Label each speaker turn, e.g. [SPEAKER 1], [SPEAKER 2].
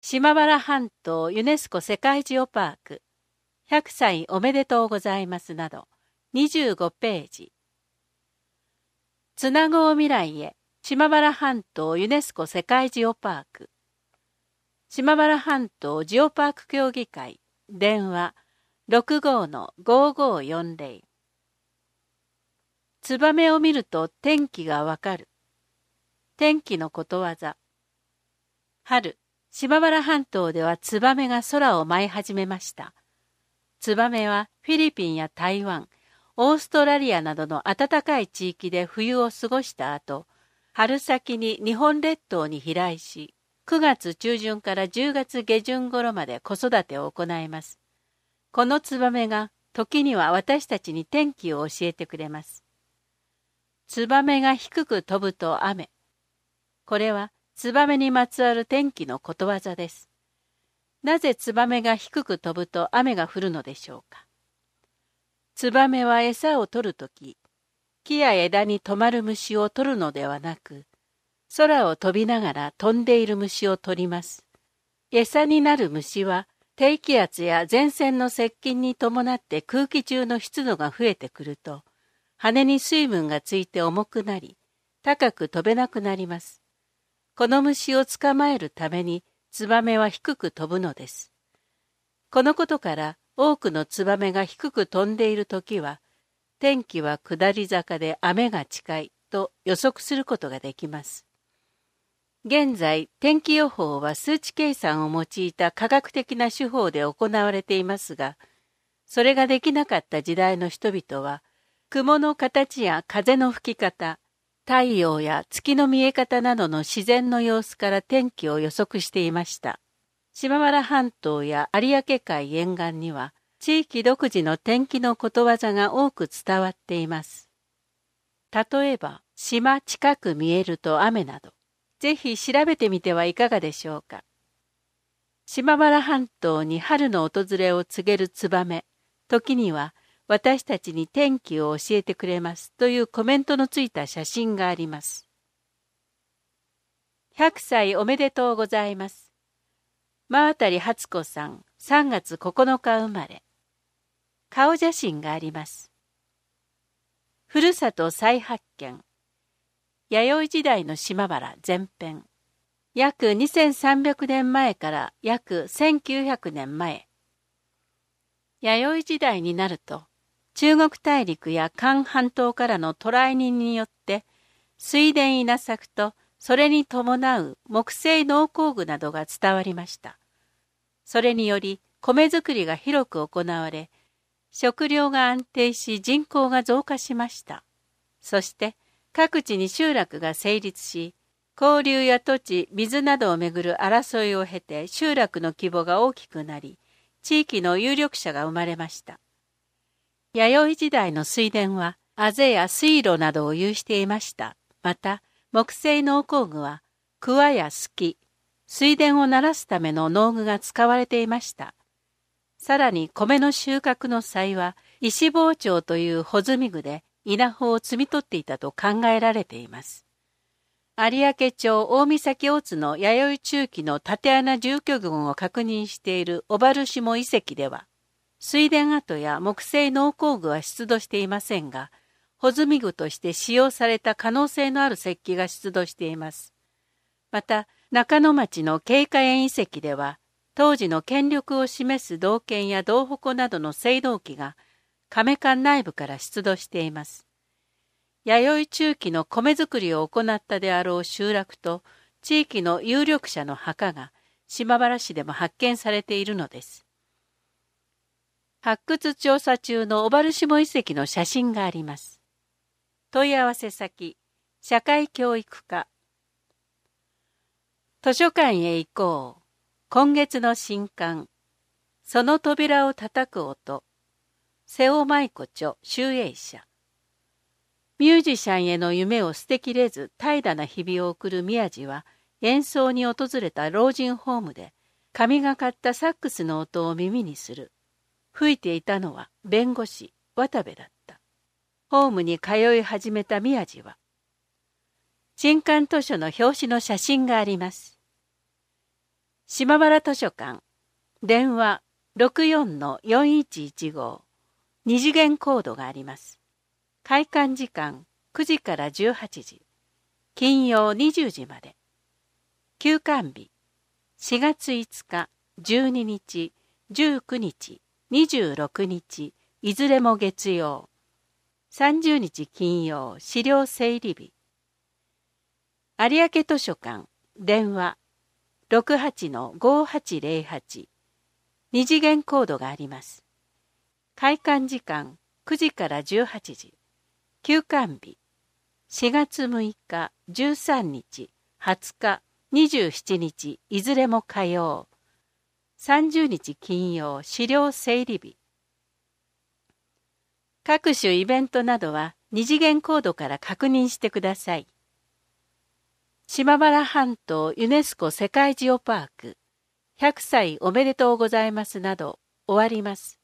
[SPEAKER 1] 島原半島ユネスコ世界ジオパーク100歳おめでとうございますなど25ページ。つなごう未来へ島原半島ユネスコ世界ジオパーク島原半島ジオパーク協議会電話 65-5540。 ツバメを見ると天気がわかる。天気のことわざ。春、島原半島ではツバメが空を舞い始めました。ツバメはフィリピンや台湾、オーストラリアなどの暖かい地域で冬を過ごした後、春先に日本列島に飛来し、9月中旬から10月下旬頃まで子育てを行います。このツバメが時には私たちに天気を教えてくれます。ツバメが低く飛ぶと雨。これはツバメにまつわる天気のことわざです。なぜツバメが低く飛ぶと雨が降るのでしょうか。ツバメは餌を取るとき、木や枝に止まる虫を取るのではなく、空を飛びながら飛んでいる虫を取ります。餌になる虫は、低気圧や前線の接近に伴って空気中の湿度が増えてくると、羽に水分がついて重くなり、高く飛べなくなります。この虫を捕まえるために、ツバメは低く飛ぶのです。このことから多くのツバメが低く飛んでいるときは、天気は下り坂で雨が近いと予測することができます。現在、天気予報は数値計算を用いた科学的な手法で行われていますが、それができなかった時代の人々は、雲の形や風の吹き方、太陽や月の見え方などの自然の様子から天気を予測していました。島原半島や有明海沿岸には、地域独自の天気のことわざが多く伝わっています。例えば、島近く見えると雨など、ぜひ調べてみてはいかがでしょうか。島原半島に春の訪れを告げるツバメ、時には私たちに天気を教えてくれますというコメントのついた写真があります。100歳おめでとうございます。真渡初子さん、3月9日生まれ。顔写真があります。ふるさと再発見。弥生時代の島原前編。約2300年前から約1900年前。弥生時代になると、中国大陸や韓半島からの渡来人によって、水田稲作とそれに伴う木製農工具などが伝わりました。それにより米作りが広く行われ、食料が安定し人口が増加しました。そして各地に集落が成立し、交流や土地、水などをめぐる争いを経て集落の規模が大きくなり、地域の有力者が生まれました。弥生時代の水田は、あぜや水路などを有していました。また、木製農工具は、桑や鋤、水田を鳴らすための農具が使われていました。さらに米の収穫の際は、石包丁という穂積み具で稲穂を摘み取っていたと考えられています。有明町大岬大津の弥生中期の竪穴住居群を確認している小原下遺跡では、水田跡や木製農工具は出土していませんが、穂積み具として使用された可能性のある石器が出土しています。また、中野町の慶華園遺跡では、当時の権力を示す銅剣や銅矛などの青銅器が甕棺内部から出土しています。弥生中期の米作りを行ったであろう集落と地域の有力者の墓が島原市でも発見されているのです。発掘調査中の小原下遺跡の写真があります。問い合わせ先、社会教育課。図書館へ行こう。今月の新刊。その扉を叩く音。瀬尾舞子著集英社。ミュージシャンへの夢を捨てきれず怠惰な日々を送る宮地は演奏に訪れた老人ホームで神がかったサックスの音を耳にする。吹いていたのは弁護士渡部だった。ホームに通い始めた宮地は新刊図書の表紙の写真があります。 島原図書館、電話64-4115、二次元コードがあります。開館時間9時から18時、金曜20時まで。休館日、4月5日、12日、19日、26日、いずれも月曜。30日金曜、資料整理日。有明図書館、電話68-5808、二次元コードがあります。開館時間9時から18時。休館日、4月6日、13日、20日、27日、いずれも火曜。30日金曜、資料整理日。各種イベントなどは二次元コードから確認してください。島原半島ユネスコ世界ジオパーク100歳おめでとうございますなど終わります。